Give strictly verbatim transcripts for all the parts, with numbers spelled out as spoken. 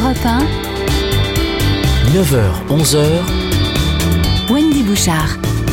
Europe un, neuf heures, onze heures, Wendy Bouchard.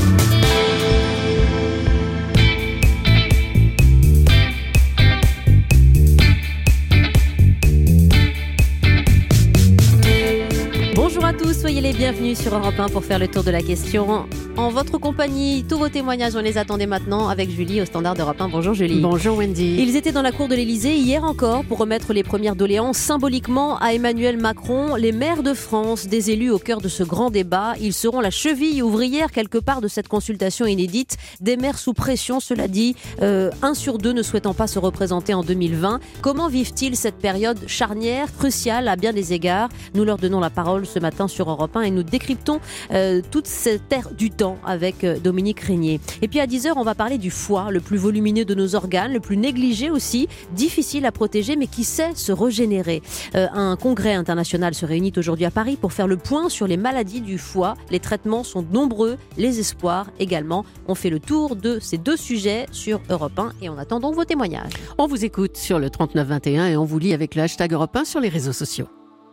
Bonjour à tous, soyez les bienvenus sur Europe un pour faire le tour de la question. En votre compagnie, tous vos témoignages, on les attendait maintenant avec Julie au standard d'Europe un. Bonjour Julie. Bonjour Wendy. Ils étaient dans la cour de l'Élysée hier encore pour remettre les premières doléances symboliquement à Emmanuel Macron. Les maires de France, des élus au cœur de ce grand débat, ils seront la cheville ouvrière quelque part de cette consultation inédite. Des maires sous pression, cela dit, euh, un sur deux ne souhaitant pas se représenter en deux mille vingt. Comment vivent-ils cette période charnière, cruciale à bien des égards? Nous leur donnons la parole ce matin sur Europe un et nous décryptons euh, toute cette ère du temps avec euh, Dominique Régnier. Et puis à dix heures, on va parler du foie, le plus volumineux de nos organes, le plus négligé aussi, difficile à protéger mais qui sait se régénérer. Euh, un congrès international se réunit aujourd'hui à Paris pour faire le point sur les maladies du foie. Les traitements sont nombreux, les espoirs également. On fait le tour de ces deux sujets sur Europe un et on attend donc vos témoignages. On vous écoute sur le trente-neuf vingt et un et on vous lit avec le hashtag Europe un sur les réseaux sociaux.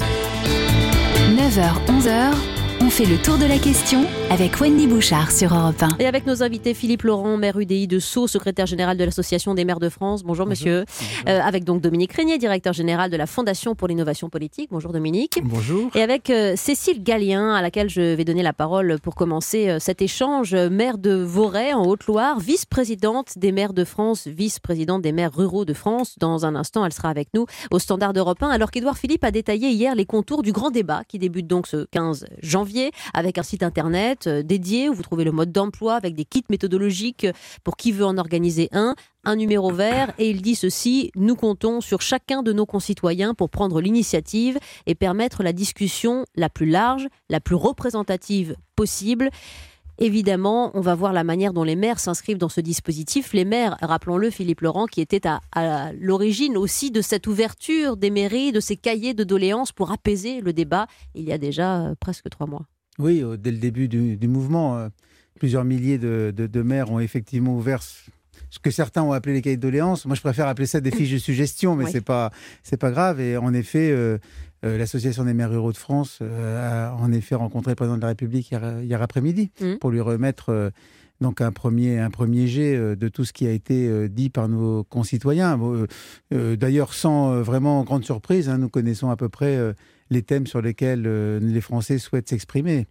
neuf heures, onze heures, on fait le tour de la question avec Wendy Bouchard sur Europe un. Et avec nos invités, Philippe Laurent, maire U D I de Sceaux, secrétaire général de l'Association des maires de France. Bonjour, Bonjour. monsieur. Bonjour. Euh, avec donc Dominique Régnier, directeur général de la Fondation pour l'innovation politique. Bonjour Dominique. Bonjour. Et avec euh, Cécile Gallien, à laquelle je vais donner la parole pour commencer euh, cet échange, maire de Voray en Haute-Loire, vice-présidente des maires de France, vice-présidente des maires ruraux de France. Dans un instant, elle sera avec nous au standard d'Europe un, alors qu'Édouard Philippe a détaillé hier les contours du grand débat qui débute donc ce quinze janvier avec un site internet euh, dédié où vous trouvez le mode d'emploi avec des kits méthodologiques pour qui veut en organiser un, un numéro vert, et il dit ceci: nous comptons sur chacun de nos concitoyens pour prendre l'initiative et permettre la discussion la plus large, la plus représentative possible. Évidemment, on va voir la manière dont les maires s'inscrivent dans ce dispositif. Les maires, rappelons-le, Philippe Laurent, qui était à, à l'origine aussi de cette ouverture des mairies, de ces cahiers de doléances pour apaiser le débat, il y a déjà euh, presque trois mois. Oui, euh, dès le début du, du mouvement, euh, plusieurs milliers de, de, de maires ont effectivement ouvert ce que certains ont appelé les cahiers de doléances. Moi, je préfère appeler ça des fiches de suggestion, mais oui. c'est pas, c'est pas grave. Et en effet, euh, euh, l'Association des maires ruraux de France euh, a en effet rencontré le président de la République hier, hier après-midi mmh. pour lui remettre euh, donc un premier, un premier jet euh, de tout ce qui a été euh, dit par nos concitoyens. Euh, euh, d'ailleurs, sans euh, vraiment grande surprise, hein, nous connaissons à peu près euh, les thèmes sur lesquels euh, les Français souhaitent s'exprimer.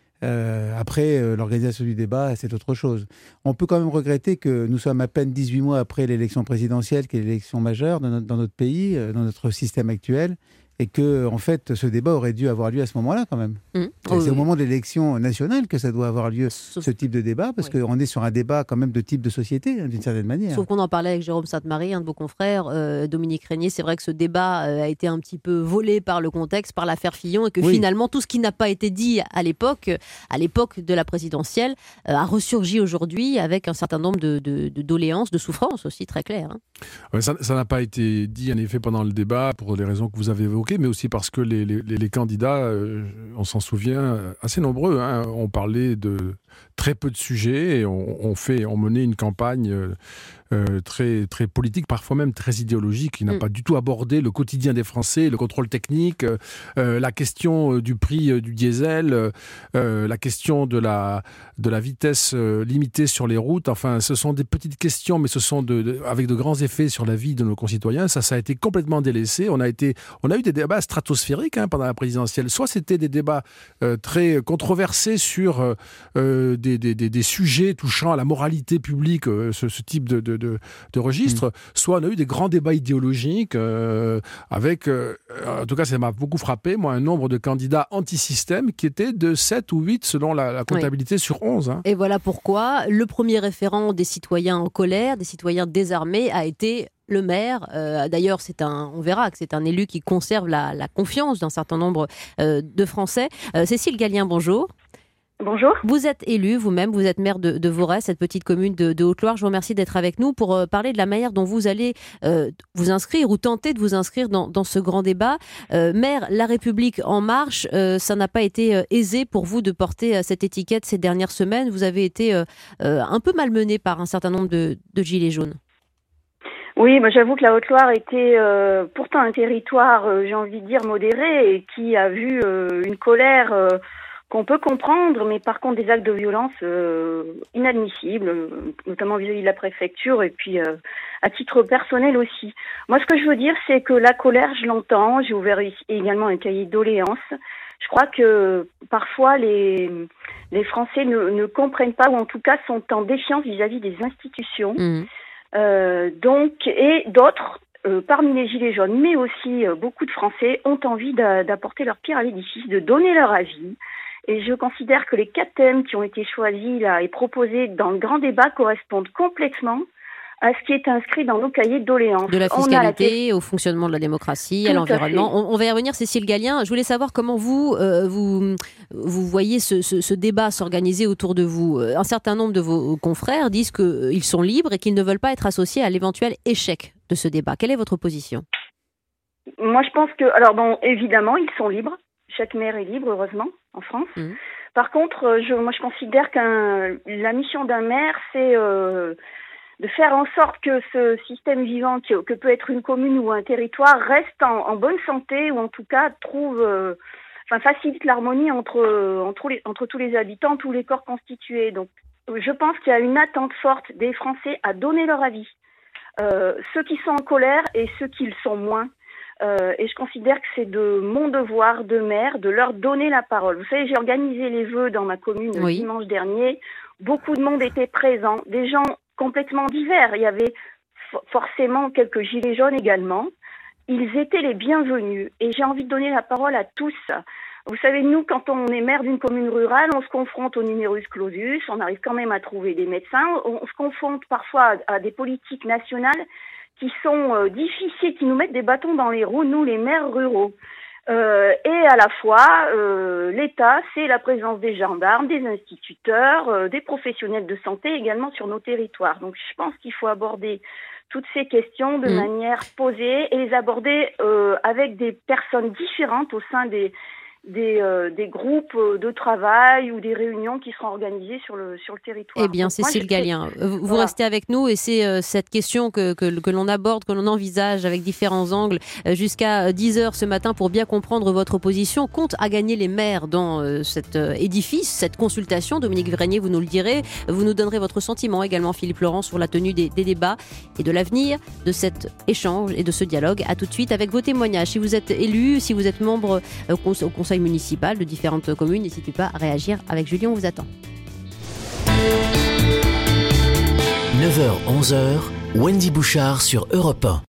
Euh, après, euh, l'organisation du débat, c'est autre chose. On peut quand même regretter que nous sommes à peine dix-huit mois après l'élection présidentielle, qui est l'élection majeure dans notre, dans notre pays, euh, dans notre système actuel, et que, en fait, ce débat aurait dû avoir lieu à ce moment-là, quand même. Mmh. C'est oui, au oui. moment de l'élection nationale que ça doit avoir lieu, Sauf... ce type de débat, parce oui. qu'on est sur un débat, quand même, de type de société, hein, d'une certaine manière. Sauf qu'on en parlait avec Jérôme Sainte-Marie, un de vos confrères, euh, Dominique Régnier. C'est vrai que ce débat euh, a été un petit peu volé par le contexte, par l'affaire Fillon, et que oui. finalement, tout ce qui n'a pas été dit à l'époque, à l'époque de la présidentielle, euh, a ressurgi aujourd'hui avec un certain nombre de, de, de doléances, de souffrances aussi, très claires. Hein. Ouais, ça, ça n'a pas été dit, en effet, pendant le débat, pour les raisons que vous avez évoquées, mais aussi parce que les, les, les candidats, euh, on s'en souvient, assez nombreux, hein, ont parlé de très peu de sujets et on, on, fait, on menait une campagne euh, euh, très, très politique, parfois même très idéologique, qui n'a mmh. pas du tout abordé le quotidien des Français, le contrôle technique, euh, la question du prix euh, du diesel, euh, la question de la, de la vitesse euh, limitée sur les routes. Enfin, ce sont des petites questions, mais ce sont de, de, avec de grands effets sur la vie de nos concitoyens. Ça, ça a été complètement délaissé. On a, été, on a eu des débats stratosphériques hein, pendant la présidentielle. Soit c'était des débats euh, très controversés sur euh, des, des, des, des sujets touchant à la moralité publique, euh, ce, ce type de, de, de, de registre, mmh. soit on a eu des grands débats idéologiques euh, avec, euh, en tout cas ça m'a beaucoup frappé, moi, un nombre de candidats anti-système qui était de sept ou huit selon la, la comptabilité oui. sur onze. Hein. Et voilà pourquoi le premier référent des citoyens en colère, des citoyens désarmés, a été le maire. Euh, d'ailleurs, c'est un, on verra que c'est un élu qui conserve la, la confiance d'un certain nombre euh, de Français. Euh, Cécile Gallien, bonjour. Bonjour. Vous êtes élue vous-même, vous êtes maire de, de Voray, cette petite commune de, de Haute-Loire. Je vous remercie d'être avec nous pour euh, parler de la manière dont vous allez euh, vous inscrire ou tenter de vous inscrire dans, dans ce grand débat. Euh, maire, La République en marche, euh, ça n'a pas été euh, aisé pour vous de porter euh, cette étiquette ces dernières semaines. Vous avez été euh, euh, un peu malmené par un certain nombre de, de gilets jaunes. Oui, moi j'avoue que la Haute-Loire était euh, pourtant un territoire, euh, j'ai envie de dire, modéré et qui a vu euh, une colère euh, qu'on peut comprendre, mais par contre des actes de violence euh, inadmissibles, euh, notamment vis-à-vis de la préfecture et puis euh, à titre personnel aussi. Moi ce que je veux dire, c'est que la colère, je l'entends, j'ai ouvert ici également un cahier de doléances. Je crois que parfois les, les Français ne, ne comprennent pas, ou en tout cas sont en défiance vis-à-vis des institutions. Mmh. Euh, donc, et d'autres, euh, parmi les gilets jaunes, mais aussi euh, beaucoup de Français ont envie d'a, d'apporter leur pierre à l'édifice, de donner leur avis. Et je considère que les quatre thèmes qui ont été choisis là et proposés dans le grand débat correspondent complètement à ce qui est inscrit dans nos cahiers de doléances. De la fiscalité la... au fonctionnement de la démocratie, Tout à l'environnement. À on, on va y revenir, Cécile Gallien. Je voulais savoir comment vous, euh, vous, vous voyez ce, ce, ce débat s'organiser autour de vous. Un certain nombre de vos confrères disent qu'ils sont libres et qu'ils ne veulent pas être associés à l'éventuel échec de ce débat. Quelle est votre position ? Moi, je pense que... Alors, bon, évidemment, ils sont libres. Chaque maire est libre, heureusement, en France. Mmh. Par contre, je, moi, je considère que la mission d'un maire, c'est... Euh, de faire en sorte que ce système vivant, que, que peut être une commune ou un territoire, reste en, en bonne santé, ou en tout cas trouve, euh, enfin facilite l'harmonie entre, entre, les, entre tous les habitants, tous les corps constitués. Donc je pense qu'il y a une attente forte des Français à donner leur avis. Euh, ceux qui sont en colère et ceux qui le sont moins. Euh, et je considère que c'est de mon devoir de maire de leur donner la parole. Vous savez, j'ai organisé les vœux dans ma commune oui. dimanche dernier. Beaucoup de monde était présent, des gens complètement divers. Il y avait forcément quelques gilets jaunes également. Ils étaient les bienvenus. Et j'ai envie de donner la parole à tous. Vous savez, nous, quand on est maire d'une commune rurale, on se confronte au numerus clausus, on arrive quand même à trouver des médecins, on se confronte parfois à, à des politiques nationales qui sont euh, difficiles, qui nous mettent des bâtons dans les roues, nous, les maires ruraux. Euh, et à la fois, euh, l'État, c'est la présence des gendarmes, des instituteurs, euh, des professionnels de santé également sur nos territoires. Donc je pense qu'il faut aborder toutes ces questions de mmh. manière posée et les aborder euh, avec des personnes différentes au sein des, des, euh, des groupes de travail ou des réunions qui seront organisées sur le, sur le territoire. Eh bien, Donc, Cécile moi, Gallien, vous voilà. restez avec nous et c'est euh, cette question que, que, que l'on aborde, que l'on envisage avec différents angles euh, jusqu'à dix heures ce matin pour bien comprendre votre position. Compte à gagner les maires dans euh, cet euh, édifice, cette consultation. Dominique Vrégnier, vous nous le direz. Vous nous donnerez votre sentiment également, Philippe Laurent, sur la tenue des, des débats et de l'avenir de cet échange et de ce dialogue. À tout de suite avec vos témoignages. Si vous êtes élu, si vous êtes membre euh, au conseil municipal de différentes communes, n'hésitez pas à réagir. Avec Julien, on vous attend. neuf heures onze heures, Wendy Bouchard sur Europe un.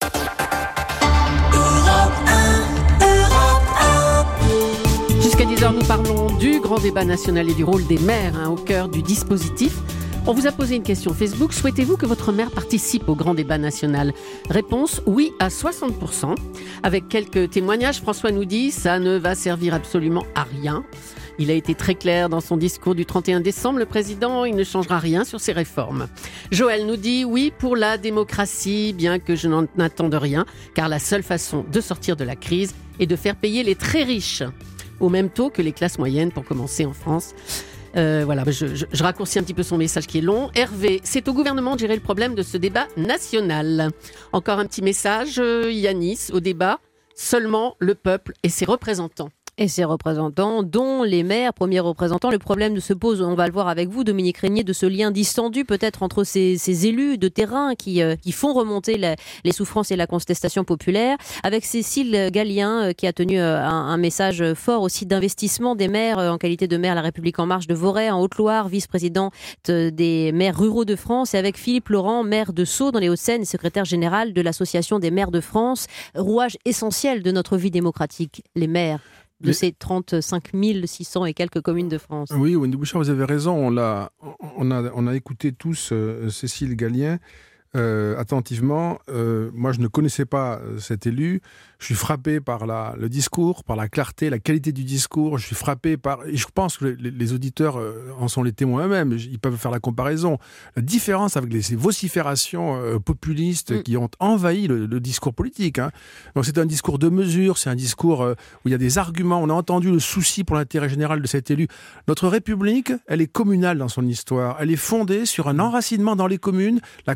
Jusqu'à dix heures, nous parlons du grand débat national et du rôle des maires hein, au cœur du dispositif. On vous a posé une question Facebook. Souhaitez-vous que votre maire participe au grand débat national ? Réponse, oui à soixante pour cent. Avec quelques témoignages, François nous dit « ça ne va servir absolument à rien ». Il a été très clair dans son discours du trente et un décembre. Le président, il ne changera rien sur ses réformes. Joël nous dit « oui pour la démocratie, bien que je n'en attende rien, car la seule façon de sortir de la crise est de faire payer les très riches, au même taux que les classes moyennes, pour commencer en France ». Euh, voilà, je, je, je raccourcis un petit peu son message qui est long. Hervé, c'est au gouvernement de gérer le problème de ce débat national. Encore un petit message, euh, Yanis, au débat, seulement le peuple et ses représentants. Et ses représentants, dont les maires, premiers représentants. Le problème se pose, on va le voir avec vous, Dominique Vrégnier, de ce lien distendu peut-être entre ces, ces élus de terrain qui, euh, qui font remonter la, les souffrances et la contestation populaire, avec Cécile Gallien euh, qui a tenu euh, un, un message fort aussi d'investissement des maires euh, en qualité de maire La République En Marche de Voray en Haute-Loire, vice-présidente des maires ruraux de France, et avec Philippe Laurent, maire de Sceaux dans les Hauts-de-Seine, secrétaire général de l'Association des maires de France, rouage essentiel de notre vie démocratique, les maires de ces trente-cinq mille six cents et quelques communes de France. Oui, Wendy Bouchard, vous avez raison. On, l'a, on, a, on a écouté tous euh, Cécile Gallien euh, attentivement. Euh, moi, je ne connaissais pas euh, cet élu. Je suis frappé par la, le discours, par la clarté, la qualité du discours. Je suis frappé par... Et je pense que les, les auditeurs euh, en sont les témoins eux-mêmes. Ils peuvent faire la comparaison. La différence avec les, ces vociférations euh, populistes mm. qui ont envahi le, le discours politique. Hein. Donc c'est un discours de mesure, c'est un discours euh, où il y a des arguments. On a entendu le souci pour l'intérêt général de cet élu. Notre République, elle est communale dans son histoire. Elle est fondée sur un enracinement dans les communes, la confiance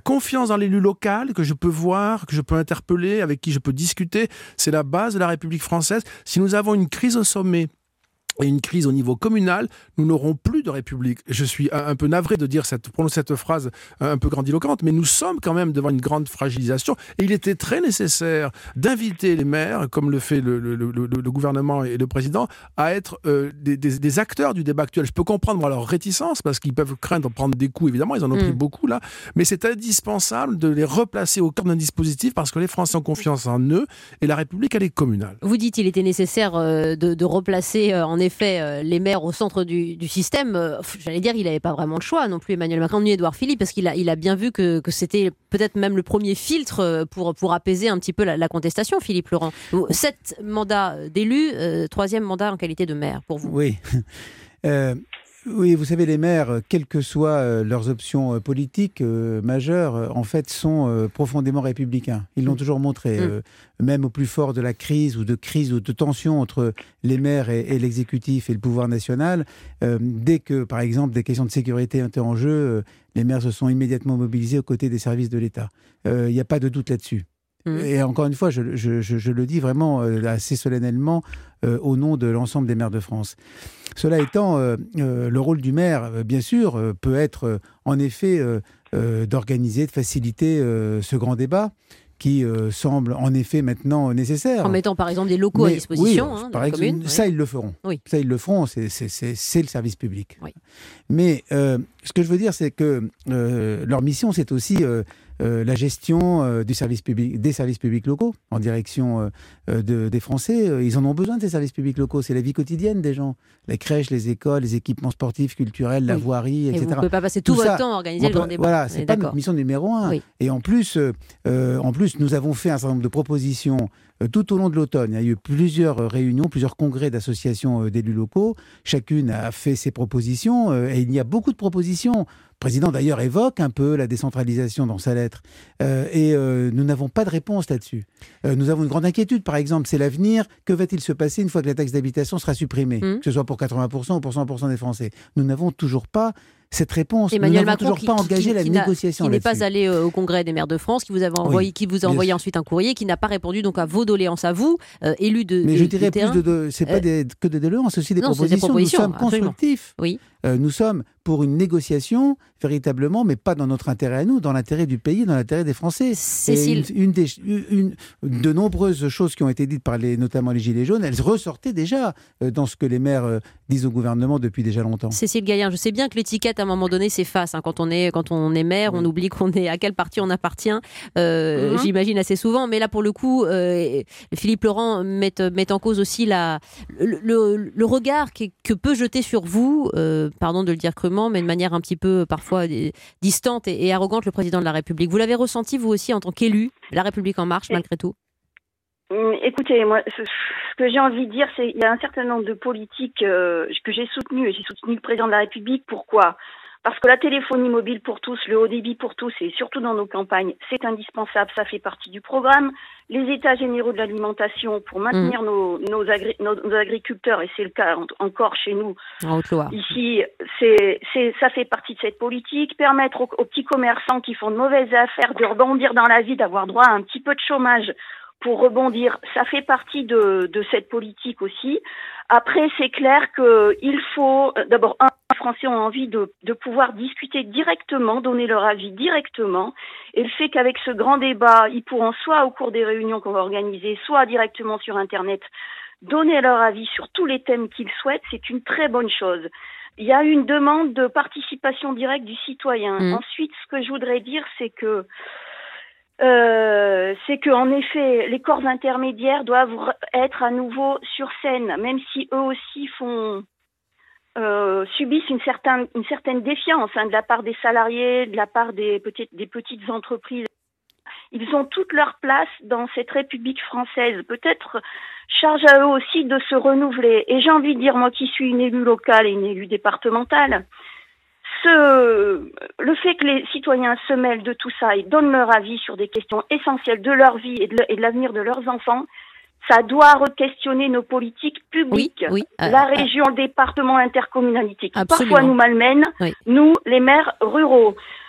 confiance dans l'élu local que je peux voir, que je peux interpeller, avec qui je peux discuter. C'est la base de la République française. Si nous avons une crise au sommet, et une crise au niveau communal, nous n'aurons plus de République. Je suis un peu navré de dire cette, prononcer cette phrase un peu grandiloquente, mais nous sommes quand même devant une grande fragilisation. Et il était très nécessaire d'inviter les maires, comme le fait le, le, le, le gouvernement et le président, à être euh, des, des, des acteurs du débat actuel. Je peux comprendre moi, leur réticence, parce qu'ils peuvent craindre de prendre des coups, évidemment, ils en ont mmh. pris beaucoup là, mais c'est indispensable de les replacer au cœur d'un dispositif, parce que les Français ont confiance en eux, et la République, elle est communale. Vous dites qu'il était nécessaire euh, de, de replacer euh, en effet euh, les maires au centre du, du système. Euh, j'allais dire, il n'avait pas vraiment le choix non plus, Emmanuel Macron ni Édouard Philippe, parce qu'il a, il a bien vu que, que c'était peut-être même le premier filtre pour, pour apaiser un petit peu la, la contestation, Philippe Laurent. Sept mandats d'élus, euh, troisième mandat en qualité de maire pour vous. Oui. Euh, oui, vous savez, les maires, quelles que soient euh, leurs options euh, politiques euh, majeures, euh, en fait, sont euh, profondément républicains. Ils l'ont mmh. toujours montré, euh, mmh. même au plus fort de la crise ou de crise ou de tension entre les maires et, et l'exécutif et le pouvoir national. Euh, dès que, par exemple, des questions de sécurité étaient en jeu, euh, les maires se sont immédiatement mobilisés aux côtés des services de l'État. Il euh, n'y a pas de doute là-dessus. Mmh. Et encore une fois, je, je, je, je le dis vraiment euh, assez solennellement euh, au nom de l'ensemble des maires de France. Cela étant, euh, euh, le rôle du maire, euh, bien sûr, euh, peut être euh, en effet euh, euh, d'organiser, de faciliter euh, ce grand débat qui euh, semble en effet maintenant nécessaire. En mettant par exemple des locaux Mais, à disposition oui, hein, par de la exemple, commune. Ça, oui. ils le feront. Oui. Ça, ils le feront, c'est, c'est, c'est, c'est le service public. Oui. Mais euh, ce que je veux dire, c'est que euh, leur mission, c'est aussi euh, euh, la gestion euh, du service public, des services publics locaux en direction euh, de, des Français. Ils en ont besoin de ces services publics locaux. C'est la vie quotidienne des gens. Les crèches, les écoles, les équipements sportifs, culturels, oui. la voirie, et cetera. Et vous ne pouvez pas passer tout, tout votre ça, temps à organiser le grand débat. Voilà, c'est pas d'accord. Notre mission numéro un. Oui. Et en plus, euh, en plus, nous avons fait un certain nombre de propositions euh, tout au long de l'automne. Il y a eu plusieurs euh, réunions, plusieurs congrès d'associations euh, d'élus locaux. Chacune a fait ses propositions euh, et il y a beaucoup de propositions. Le président d'ailleurs évoque un peu la décentralisation dans sa lettre. Euh, et euh, nous n'avons pas de réponse là-dessus. Euh, nous avons une grande inquiétude, par exemple, c'est l'avenir. Que va-t-il se passer une fois que la taxe d'habitation sera supprimée, mmh. que ce soit pour quatre-vingts pour cent ou pour cent pour cent des Français? Nous n'avons toujours pas cette réponse. Emmanuel Nous n'avons Macron toujours qui, pas qui, engagé qui, la qui négociation qui n'est là-dessus. pas allé au congrès des maires de France, qui vous, avez envoyé, oui, qui vous a envoyé ensuite un courrier, qui n'a pas répondu donc à vos doléances à vous, euh, élus de Mais de, je dirais de plus de, de c'est pas euh, des, que des doléances, c'est aussi des, non, propositions. des propositions. Nous sommes absolument. constructifs. Oui. Euh, nous sommes pour une négociation véritablement, mais pas dans notre intérêt à nous, dans l'intérêt du pays, dans l'intérêt des Français. Cécile. Une, une, des, une de nombreuses choses qui ont été dites par les, notamment les Gilets jaunes, elles ressortaient déjà euh, dans ce que les maires euh, disent au gouvernement depuis déjà longtemps. Cécile Gaillard, je sais bien que l'étiquette à un moment donné s'efface. Hein, quand on est quand on est maire, oui. on oublie qu'on est à quel parti on appartient. Euh, mm-hmm. J'imagine assez souvent, mais là pour le coup, euh, Philippe Laurent met, met en cause aussi la le, le, le regard que, que peut jeter sur vous. Euh, pardon de le dire crûment, mais de manière un petit peu parfois distante et, et arrogante, le président de la République. Vous l'avez ressenti, vous aussi, en tant qu'élu, La République En Marche, malgré tout? Écoutez, moi, ce, ce que j'ai envie de dire, c'est qu'il y a un certain nombre de politiques euh, que j'ai soutenues, et j'ai soutenu le président de la République. Pourquoi ? Parce que la téléphonie mobile pour tous, le haut débit pour tous, et surtout dans nos campagnes, c'est indispensable, ça fait partie du programme. Les états généraux de l'alimentation pour maintenir mmh. nos, nos, agri- nos, nos agriculteurs, et c'est le cas en, encore chez nous, en Haute-Loire. Ici, c'est, c'est, ça fait partie de cette politique. Permettre aux, aux petits commerçants qui font de mauvaises affaires de rebondir dans la vie, d'avoir droit à un petit peu de chômage pour rebondir, ça fait partie de, de cette politique aussi. Après, c'est clair qu'il faut, d'abord, un, les Français ont envie de, de pouvoir discuter directement, donner leur avis directement. Et le fait qu'avec ce grand débat, ils pourront soit au cours des réunions qu'on va organiser, soit directement sur Internet, donner leur avis sur tous les thèmes qu'ils souhaitent, c'est une très bonne chose. Il y a une demande de participation directe du citoyen. Mmh. Ensuite, ce que je voudrais dire, c'est que Euh, c'est que en effet, les corps intermédiaires doivent être à nouveau sur scène, même si eux aussi font euh, subissent une certaine une certaine défiance hein, de la part des salariés, de la part des petites des petites entreprises. Ils ont toute leur place dans cette République française. Peut-être charge à eux aussi de se renouveler. Et j'ai envie de dire, moi qui suis une élue locale et une élue départementale, Ce, le fait que les citoyens se mêlent de tout ça et donnent leur avis sur des questions essentielles de leur vie et de, et de l'avenir de leurs enfants, ça doit re-questionner nos politiques publiques. Oui, oui, euh, la région, euh, le département, l'intercommunalité, qui absolument. parfois nous malmènent, oui. nous, les maires ruraux.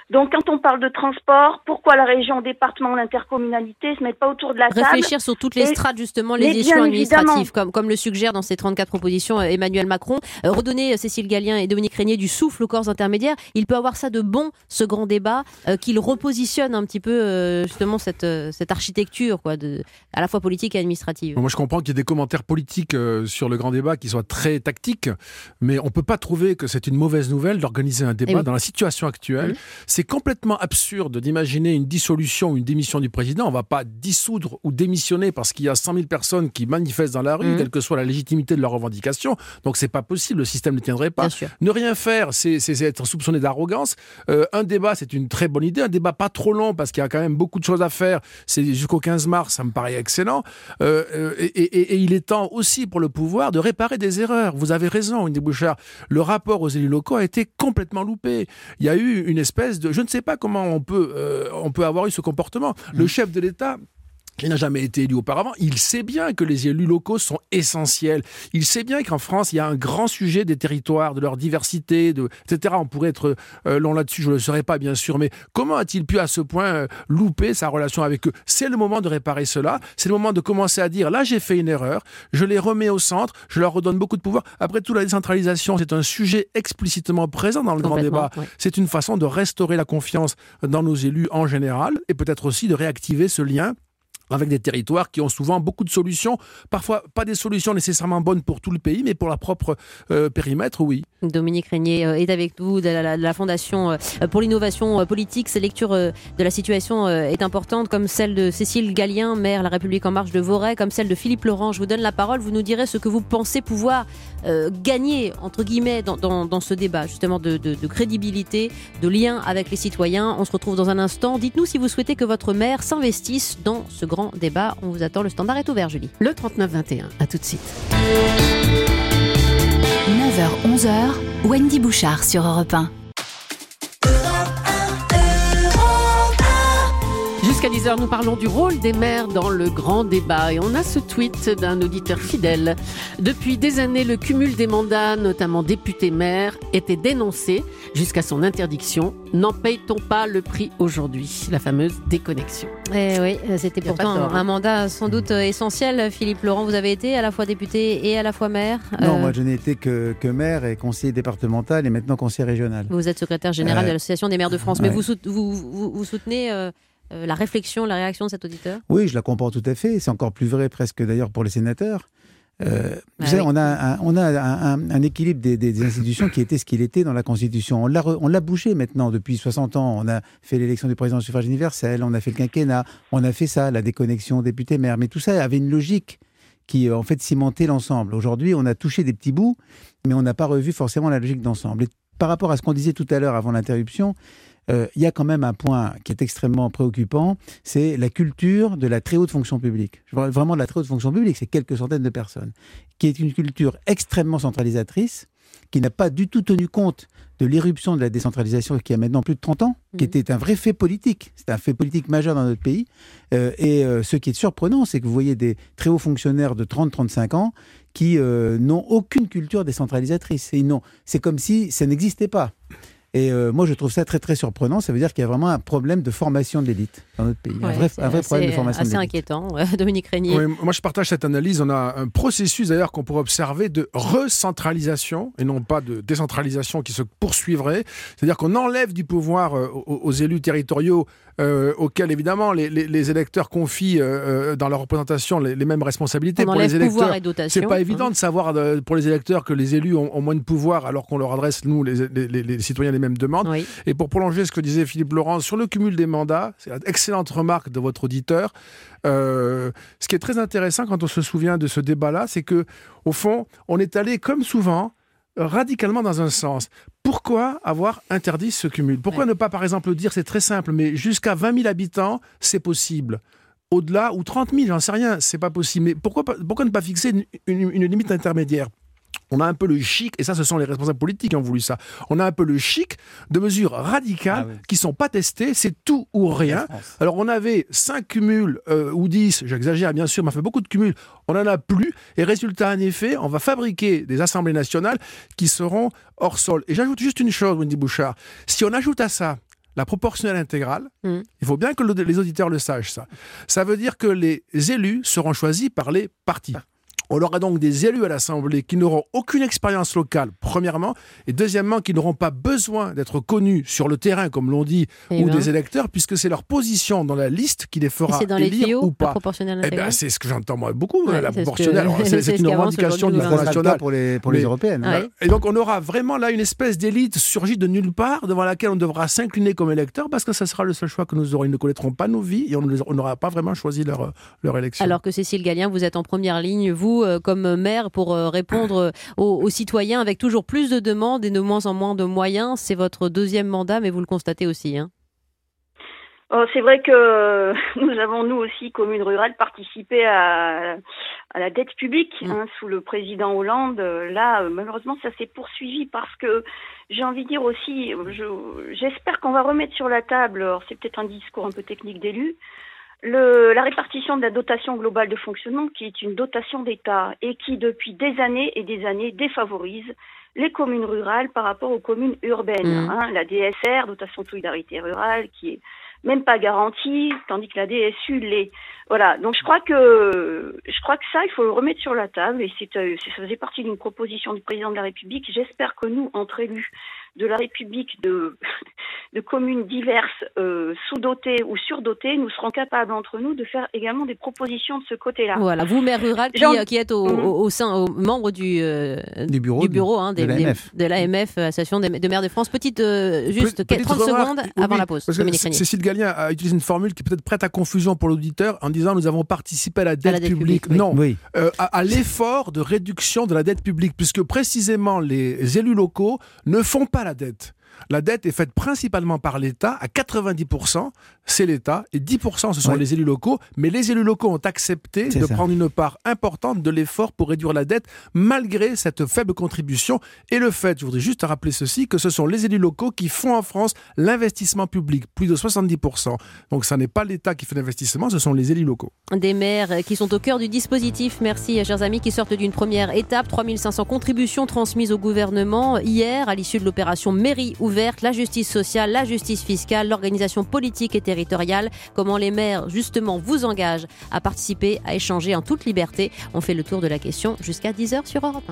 Donc, quand on parle de transport, pourquoi la région, département, l'intercommunalité se mettent pas autour de la table? Réfléchir sur toutes les et, strates, justement, les échelons administratifs, comme, comme le suggère dans ses trente-quatre propositions Emmanuel Macron. Euh, redonner Cécile Gallien et Dominique Régnier du souffle aux corps intermédiaires. Il peut avoir ça de bon, ce grand débat, euh, qu'il repositionne un petit peu, euh, justement, cette, euh, cette architecture, quoi, de, à la fois politique et administrative. Moi, je comprends qu'il y ait des commentaires politiques euh, sur le grand débat qui soient très tactiques, mais on ne peut pas trouver que c'est une mauvaise nouvelle d'organiser un débat oui. dans la situation actuelle. Mmh. C'est complètement absurde d'imaginer une dissolution ou une démission du président. On ne va pas dissoudre ou démissionner parce qu'il y a cent mille personnes qui manifestent dans la rue, mmh. quelle que soit la légitimité de leurs revendications. Donc, ce n'est pas possible. Le système ne tiendrait pas. Ne rien faire, c'est, c'est être soupçonné d'arrogance. Euh, un débat, c'est une très bonne idée. Un débat pas trop long parce qu'il y a quand même beaucoup de choses à faire. C'est jusqu'au quinze mars, ça me paraît excellent. Euh, et, et, et il est temps aussi pour le pouvoir de réparer des erreurs. Vous avez raison, Wendy Bouchard. Le rapport aux élus locaux a été complètement loupé. Il y a eu une espèce de... Je ne sais pas comment on peut, euh, on peut avoir eu ce comportement. Mmh. Le chef de l'État... qui n'a jamais été élu auparavant, il sait bien que les élus locaux sont essentiels. Il sait bien qu'en France, il y a un grand sujet des territoires, de leur diversité, de, et cetera. On pourrait être euh, long là-dessus, je ne le saurais pas, bien sûr, mais comment a-t-il pu à ce point euh, louper sa relation avec eux? C'est le moment de réparer cela. C'est le moment de commencer à dire, là, j'ai fait une erreur, je les remets au centre, je leur redonne beaucoup de pouvoir. Après tout, la décentralisation, c'est un sujet explicitement présent dans le grand débat. Oui. C'est une façon de restaurer la confiance dans nos élus en général et peut-être aussi de réactiver ce lien avec des territoires qui ont souvent beaucoup de solutions, parfois pas des solutions nécessairement bonnes pour tout le pays, mais pour leur propre euh, périmètre, oui. Dominique Régnier euh, est avec nous de la, de la Fondation euh, pour l'innovation euh, politique. Sa lecture euh, de la situation euh, est importante, comme celle de Cécile Gallien, maire La République En Marche de Voray, comme celle de Philippe Laurent. Je vous donne la parole, vous nous direz ce que vous pensez pouvoir euh, gagner, entre guillemets, dans, dans, dans ce débat, justement de, de, de crédibilité, de lien avec les citoyens. On se retrouve dans un instant. Dites-nous si vous souhaitez que votre maire s'investisse dans ce grand débat. On vous attend, le standard est ouvert, Julie. Le trente-neuf vingt et un, à tout de suite. neuf heures onze heures, Wendy Bouchard sur Europe un. Jusqu'à dix heures, nous parlons du rôle des maires dans le grand débat. Et on a ce tweet d'un auditeur fidèle. Depuis des années, le cumul des mandats, notamment député-maire, était dénoncé jusqu'à son interdiction. N'en paye-t-on pas le prix aujourd'hui? La fameuse déconnexion. Eh oui, c'était pourtant un, un mandat sans doute essentiel. Philippe Laurent, vous avez été à la fois député et à la fois maire. Non, euh... moi je n'ai été que, que maire et conseiller départemental et maintenant conseiller régional. Vous êtes secrétaire général euh... de l'Association des maires de France. Mais ouais. vous, vous, vous, vous soutenez... Euh... Euh, la réflexion, la réaction de cet auditeur? Oui, je la comprends tout à fait. C'est encore plus vrai presque d'ailleurs pour les sénateurs. Euh, bah vous savez, oui. on a, un, on a un, un, un équilibre des, des institutions qui était ce qu'il était dans la Constitution. On l'a, on l'a bougé maintenant depuis soixante ans. On a fait l'élection du président au suffrage universel, on a fait le quinquennat, on a fait ça, la déconnexion député-maire. Mais tout ça avait une logique qui, en fait, cimentait l'ensemble. Aujourd'hui, on a touché des petits bouts, mais on n'a pas revu forcément la logique d'ensemble. Et par rapport à ce qu'on disait tout à l'heure avant l'interruption, il euh, y a quand même un point qui est extrêmement préoccupant, c'est la culture de la très haute fonction publique. Vraiment de la très haute fonction publique, c'est quelques centaines de personnes, qui est une culture extrêmement centralisatrice, qui n'a pas du tout tenu compte de l'irruption de la décentralisation qui a maintenant plus de trente ans, mmh. qui était un vrai fait politique. C'est un fait politique majeur dans notre pays. Euh, et euh, ce qui est surprenant, c'est que vous voyez des très hauts fonctionnaires de trente à trente-cinq ans qui euh, n'ont aucune culture décentralisatrice. Et non, c'est comme si ça n'existait pas. Et euh, moi, je trouve ça très, très surprenant. Ça veut dire qu'il y a vraiment un problème de formation de l'élite dans notre pays. Ouais, un vrai, un vrai problème de formation de l'élite. C'est assez inquiétant. Dominique Régnier. Oui, moi, je partage cette analyse. On a un processus, d'ailleurs, qu'on pourrait observer de recentralisation et non pas de décentralisation qui se poursuivrait. C'est-à-dire qu'on enlève du pouvoir euh, aux, aux élus territoriaux euh, auxquels, évidemment, les, les, les électeurs confient euh, dans leur représentation les, les mêmes responsabilités. On pour enlève les électeurs, pouvoir et dotation. C'est pas évident mmh. de savoir, de, pour les électeurs, que les élus ont, ont moins de pouvoir alors qu'on leur adresse, nous, les, les, les, les citoyens, les mêmes demandes. Oui. Et pour prolonger ce que disait Philippe Laurent sur le cumul des mandats, c'est une excellente remarque de votre auditeur. Euh, ce qui est très intéressant quand on se souvient de ce débat-là, c'est que, au fond, on est allé, comme souvent, radicalement dans un sens. Pourquoi avoir interdit ce cumul? Pourquoi ouais. ne pas, par exemple, dire, c'est très simple, mais jusqu'à vingt mille habitants, c'est possible. Au-delà, ou trente mille, j'en sais rien, c'est pas possible. Mais pourquoi, pourquoi ne pas fixer une, une, une limite intermédiaire? On a un peu le chic, et ça, ce sont les responsables politiques qui ont voulu ça. On a un peu le chic de mesures radicales ah oui. qui ne sont pas testées, c'est tout ou rien. Alors, on avait cinq cumuls euh, ou dix, j'exagère bien sûr, mais on a fait beaucoup de cumuls. On n'en a plus, et résultat, en effet, on va fabriquer des assemblées nationales qui seront hors sol. Et j'ajoute juste une chose, Wendy Bouchard. Si on ajoute à ça la proportionnelle intégrale, mmh. il faut bien que le, les auditeurs le sachent, ça. Ça veut dire que les élus seront choisis par les partis. On aura donc des élus à l'Assemblée qui n'auront aucune expérience locale, premièrement, et deuxièmement, qui n'auront pas besoin d'être connus sur le terrain, comme l'on dit, et ou ben. des électeurs, puisque c'est leur position dans la liste qui les fera et c'est dans élire les tuyaux, ou pas. La proportionnelle Eh ben, intégrale. c'est ce que j'entends moi beaucoup, Ouais, la c'est proportionnelle. ce que... C'est, c'est c'est une ce revendication du Front National pour les, pour les mais, européennes. Ouais. Et donc on aura vraiment là une espèce d'élite surgie de nulle part, devant laquelle on devra s'incliner comme électeur, parce que ça sera le seul choix que nous aurons. Ils ne connaîtront pas nos vies et on n'aura pas vraiment choisi leur, leur élection. Alors que Cécile Gallien, vous êtes en première ligne, vous, euh, comme maire, pour euh, répondre aux, aux citoyens avec toujours plus de demandes et de moins en moins de moyens. C'est votre deuxième mandat, mais vous le constatez aussi, hein. Oh, c'est vrai que nous avons, nous aussi, communes rurales, participé à, à la dette publique mmh. hein, sous le président Hollande. Là, malheureusement, ça s'est poursuivi parce que j'ai envie de dire aussi, je, j'espère qu'on va remettre sur la table, alors c'est peut-être un discours un peu technique d'élu, Le, la répartition de la dotation globale de fonctionnement, qui est une dotation d'État et qui, depuis des années et des années, défavorise les communes rurales par rapport aux communes urbaines. Mmh. Hein, la D S R, dotation de solidarité rurale, qui est même pas garantie, tandis que la D S U l'est. Voilà, donc je crois que je crois que ça, il faut le remettre sur la table, et c'est, c'est, ça faisait partie d'une proposition du président de la République. J'espère que nous, entre élus de la République, de, de communes diverses, euh, sous-dotées ou surdotées, nous serons capables entre nous de faire également des propositions de ce côté-là. Voilà, vous, maire rural, qui, Jean... qui êtes au, mmh. au, au sein, au membre du, euh, du bureau, du bureau hein, des, de l'A M F, des, de l'A M F, Association des, de maires de France. Petite, euh, juste Pe- trente secondes oui, avant la pause. Cécile Gallien a utilisé une formule qui est peut-être prête à confusion pour l'auditeur en disant nous avons participé à la dette, à la dette publique. publique. Non, oui. euh, à, à l'effort de réduction de la dette publique, puisque précisément les élus locaux ne font pas la dette. La dette est faite principalement par l'État, à quatre-vingt-dix pour cent, c'est l'État, et dix pour cent ce sont ouais. les élus locaux, mais les élus locaux ont accepté c'est de ça. prendre une part importante de l'effort pour réduire la dette, malgré cette faible contribution, et le fait, je voudrais juste rappeler ceci, que ce sont les élus locaux qui font en France l'investissement public, plus de soixante-dix pour cent. Donc ça n'est pas l'État qui fait l'investissement, ce sont les élus locaux. Des maires qui sont au cœur du dispositif, merci chers amis, qui sortent d'une première étape, trois mille cinq cents contributions transmises au gouvernement hier, à l'issue de l'opération Mairie ouverte, la justice sociale, la justice fiscale, l'organisation politique et territoriale. Comment les maires, justement, vous engagent à participer, à échanger en toute liberté. On fait le tour de la question jusqu'à dix heures sur Europe un.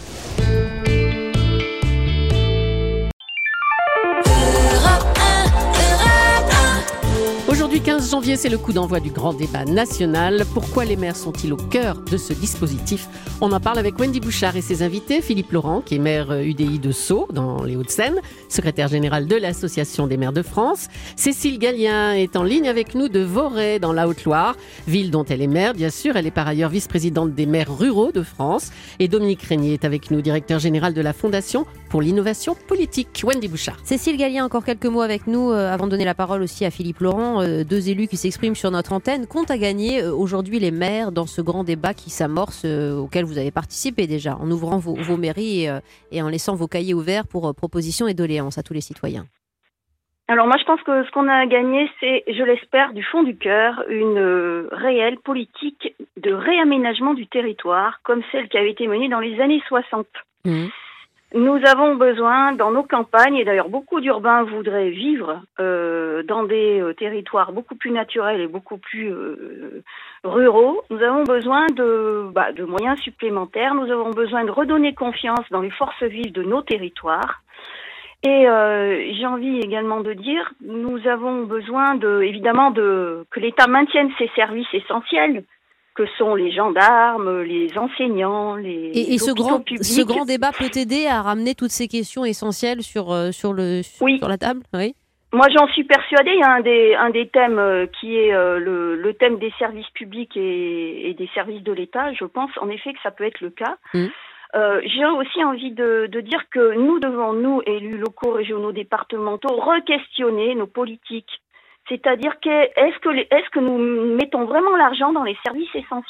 Aujourd'hui, quinze janvier, c'est le coup d'envoi du grand débat national. Pourquoi les maires sont-ils au cœur de ce dispositif ? On en parle avec Wendy Bouchard et ses invités. Philippe Laurent, qui est maire U D I de Sceaux, dans les Hauts-de-Seine, secrétaire général de l'Association des maires de France. Cécile Gallien est en ligne avec nous de Voray, dans la Haute-Loire, ville dont elle est maire, bien sûr. Elle est par ailleurs vice-présidente des maires ruraux de France. Et Dominique Régnier est avec nous, directeur général de la Fondation pour l'innovation politique. Wendy Bouchard. Cécile Gallien, encore quelques mots avec nous, euh, avant de donner la parole aussi à Philippe Laurent. Euh, deux élus qui s'expriment sur notre antenne. Compte à gagner euh, aujourd'hui les maires dans ce grand débat qui s'amorce, euh, auquel vous avez participé déjà, en ouvrant vos, vos mairies et, euh, et en laissant vos cahiers ouverts pour euh, propositions et doléances à tous les citoyens. Alors moi je pense que ce qu'on a gagné, c'est, je l'espère, du fond du cœur, une euh, réelle politique de réaménagement du territoire, comme celle qui avait été menée dans les années soixante. Mmh. Nous avons besoin, dans nos campagnes, et d'ailleurs beaucoup d'urbains voudraient vivre euh, dans des euh, territoires beaucoup plus naturels et beaucoup plus euh, ruraux, nous avons besoin de, bah, de moyens supplémentaires, nous avons besoin de redonner confiance dans les forces vives de nos territoires. Et euh, j'ai envie également de dire, nous avons besoin de, évidemment, de que l'État maintienne ses services essentiels, que sont les gendarmes, les enseignants, les et, et ce grand publics. ce grand débat peut aider à ramener toutes ces questions essentielles sur euh, sur le oui. sur la table. Oui. Moi, j'en suis persuadée. Il y a un des un des thèmes euh, qui est euh, le le thème des services publics et, et des services de l'État. Je pense en effet que ça peut être le cas. Mmh. Euh, j'ai aussi envie de, de dire que nous devons, nous, élus locaux, régionaux, départementaux, re-questionner nos politiques. C'est-à-dire que est-ce que, les, est-ce que nous mettons vraiment l'argent dans les services essentiels ?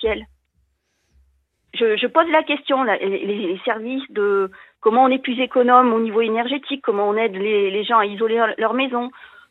je, je pose la question, là, les, les services de comment on est plus économe au niveau énergétique, comment on aide les, les gens à isoler leur maison,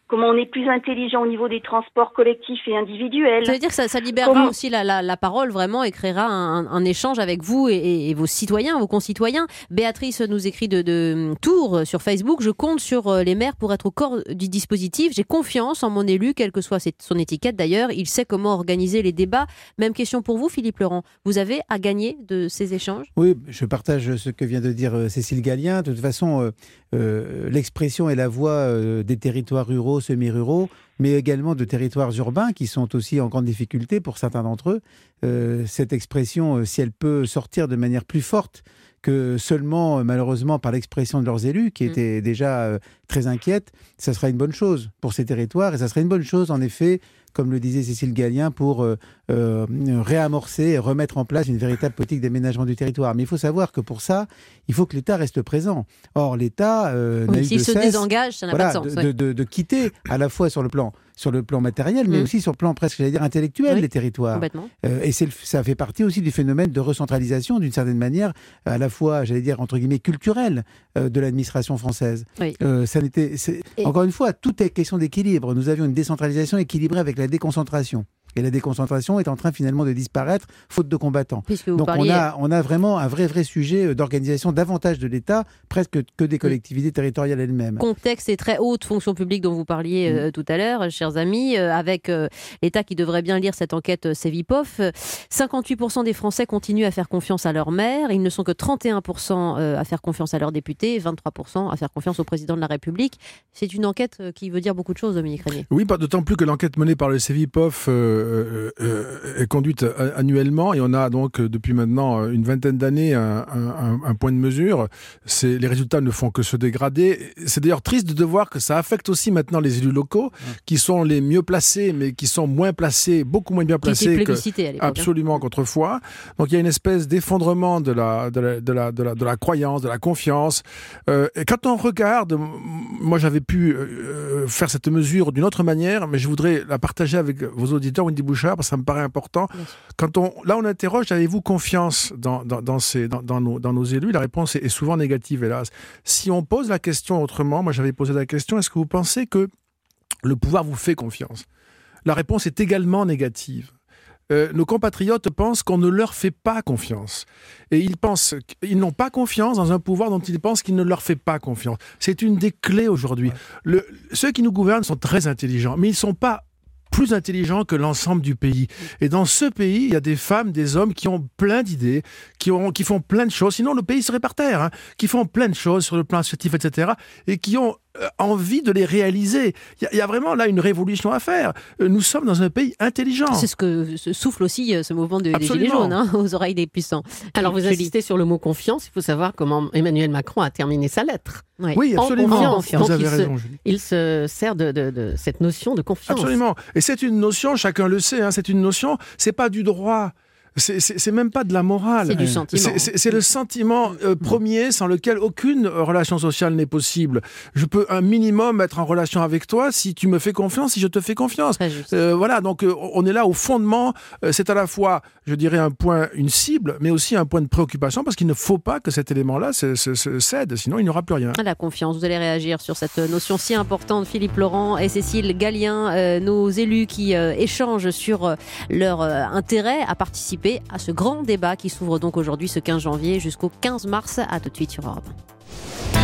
comment on est plus intelligent au niveau des transports collectifs et individuels. Ça veut dire que ça, ça libérera comment... aussi la, la, la parole vraiment et créera un, un échange avec vous et, et, et vos citoyens, vos concitoyens. Béatrice nous écrit de, de Tours sur Facebook. Je compte sur les maires pour être au corps du dispositif. J'ai confiance en mon élu, quelle que soit son étiquette d'ailleurs. Il sait comment organiser les débats. Même question pour vous, Philippe Laurent. Vous avez à gagner de ces échanges ? Oui, je partage ce que vient de dire Cécile Gallien. De toute façon, euh, euh, l'expression et la voix euh, des territoires ruraux, semi-ruraux, mais également de territoires urbains qui sont aussi en grande difficulté pour certains d'entre eux. Euh, cette expression, si elle peut sortir de manière plus forte que seulement, malheureusement, par l'expression de leurs élus, qui étaient mmh. déjà euh, très inquiètes, ça sera une bonne chose pour ces territoires. Et ça serait une bonne chose, en effet, comme le disait Cécile Gallien, pour euh, euh, réamorcer et remettre en place une véritable politique d'aménagement du territoire. Mais il faut savoir que pour ça, il faut que l'État reste présent. Or, l'État euh, oui, n'a eu s'il de se cesse, désengage, ça n'a voilà, pas de sens. De, oui. de, de, de quitter, à la fois sur le plan, sur le plan matériel, mais mmh. aussi sur le plan presque, j'allais dire, intellectuel oui, des territoires. Complètement. Euh, et c'est le, ça fait partie aussi du phénomène de recentralisation, d'une certaine manière, à la fois, j'allais dire, entre guillemets, culturelle euh, de l'administration française. Oui. Euh, ça n'était, et... Encore une fois, tout est question d'équilibre. Nous avions une décentralisation équilibrée avec la déconcentration. Et la déconcentration est en train finalement de disparaître, faute de combattants. Donc parliez... on, a, on a vraiment un vrai, vrai sujet d'organisation davantage de l'État, presque que des collectivités territoriales elles-mêmes. Contexte et très haute fonction publique dont vous parliez euh, mmh. tout à l'heure, chers amis, euh, avec euh, l'État qui devrait bien lire cette enquête euh, Cevipof. cinquante-huit pour cent des Français continuent à faire confiance à leur maire. Ils ne sont que trente et un pour cent à faire confiance à leurs députés, vingt-trois pour cent à faire confiance au président de la République. C'est une enquête qui veut dire beaucoup de choses, Dominique Régnier. Oui, d'autant plus que l'enquête menée par le Cevipof euh, Euh, euh, est conduite annuellement et on a donc depuis maintenant une vingtaine d'années un, un, un point de mesure. C'est, les résultats ne font que se dégrader. C'est d'ailleurs triste de voir que ça affecte aussi maintenant les élus locaux mmh. qui sont les mieux placés mais qui sont moins placés, beaucoup moins bien placés que absolument hein. qu'autrefois. Donc il y a une espèce d'effondrement de la, de la, de la, de la, de la croyance, de la confiance. Euh, et quand on regarde, moi j'avais pu euh, faire cette mesure d'une autre manière, mais je voudrais la partager avec vos auditeurs, Wendy Bouchard, parce que ça me paraît important. Quand on, là, on interroge, avez-vous confiance dans, dans, dans, ces, dans, dans, nos, dans nos élus ? La réponse est, est souvent négative, hélas. Si on pose la question autrement, moi j'avais posé la question, est-ce que vous pensez que le pouvoir vous fait confiance ? La réponse est également négative. Euh, nos compatriotes pensent qu'on ne leur fait pas confiance. Et ils pensent qu'ils n'ont pas confiance dans un pouvoir dont ils pensent qu'il ne leur fait pas confiance. C'est une des clés aujourd'hui. Le, ceux qui nous gouvernent sont très intelligents, mais ils ne sont pas plus intelligents que l'ensemble du pays. Et dans ce pays, il y a des femmes, des hommes qui ont plein d'idées, qui, ont, qui font plein de choses, sinon le pays serait par terre, hein, qui font plein de choses sur le plan associatif, et cetera, et qui ont euh, envie de les réaliser. Il y, y a vraiment là une révolution à faire. Euh, nous sommes dans un pays intelligent. C'est ce que souffle aussi ce mouvement de, des Gilets jaunes, hein, aux oreilles des puissants. Alors vous insistez sur le mot confiance, il faut savoir comment Emmanuel Macron a terminé sa lettre. Oui, oui absolument. En confiance. Vous avez il raison, se, Julie. Il se sert de, de, de cette notion de confiance. Absolument. Et c'est une notion, chacun le sait, hein, c'est une notion, c'est pas du droit. C'est, c'est, c'est même pas de la morale. C'est du sentiment. C'est, c'est, c'est le sentiment euh, premier sans lequel aucune relation sociale n'est possible. Je peux un minimum être en relation avec toi si tu me fais confiance, si je te fais confiance. Euh, voilà, donc euh, on est là au fondement. Euh, c'est à la fois, je dirais, un point, une cible, mais aussi un point de préoccupation parce qu'il ne faut pas que cet élément-là se, se, se cède, sinon il n'y aura plus rien. La confiance, vous allez réagir sur cette notion si importante. Philippe Laurent et Cécile Gallien, euh, nos élus qui euh, échangent sur euh, leur euh, intérêt à participer à ce grand débat qui s'ouvre donc aujourd'hui ce quinze janvier jusqu'au quinze mars. À tout de suite sur Europe un.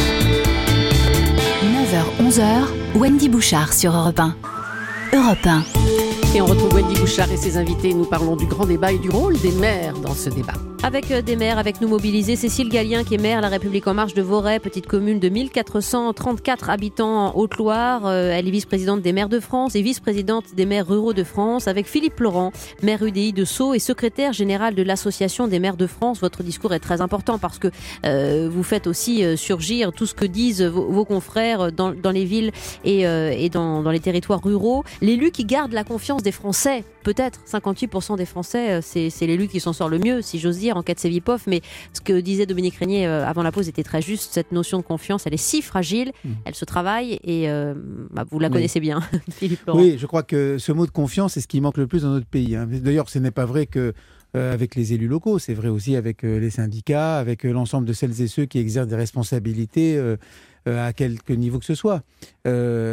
neuf heures onze heures, Wendy Bouchard sur Europe un. Europe un. Et on retrouve Wendy Bouchard et ses invités. Nous parlons du grand débat et du rôle des maires dans ce débat. Avec des maires, avec nous mobilisés, Cécile Gallien qui est maire La République En Marche de Voray, petite commune de mille quatre cent trente-quatre habitants en Haute-Loire. Elle est vice-présidente des maires de France et vice-présidente des maires ruraux de France. Avec Philippe Laurent, maire U D I de Sceaux et secrétaire général de l'Association des maires de France. Votre discours est très important parce que euh, vous faites aussi euh, surgir tout ce que disent vos, vos confrères dans, dans les villes et, euh, et dans, dans les territoires ruraux. L'élu qui garde la confiance des Français, peut-être cinquante-huit pour cent des Français, c'est, c'est l'élu qui s'en sort le mieux, si j'ose dire, en cas de Cevipof. Mais ce que disait Dominique Régnier euh, avant la pause était très juste. Cette notion de confiance, elle est si fragile, mmh. elle se travaille et euh, bah, vous la oui. connaissez bien, Philippe Laurent. Oui, je crois que ce mot de confiance, c'est ce qui manque le plus dans notre pays. Hein. D'ailleurs, ce n'est pas vrai que Euh, avec les élus locaux, c'est vrai aussi avec euh, les syndicats, avec euh, l'ensemble de celles et ceux qui exercent des responsabilités euh, euh, à quelque niveau que ce soit. Euh,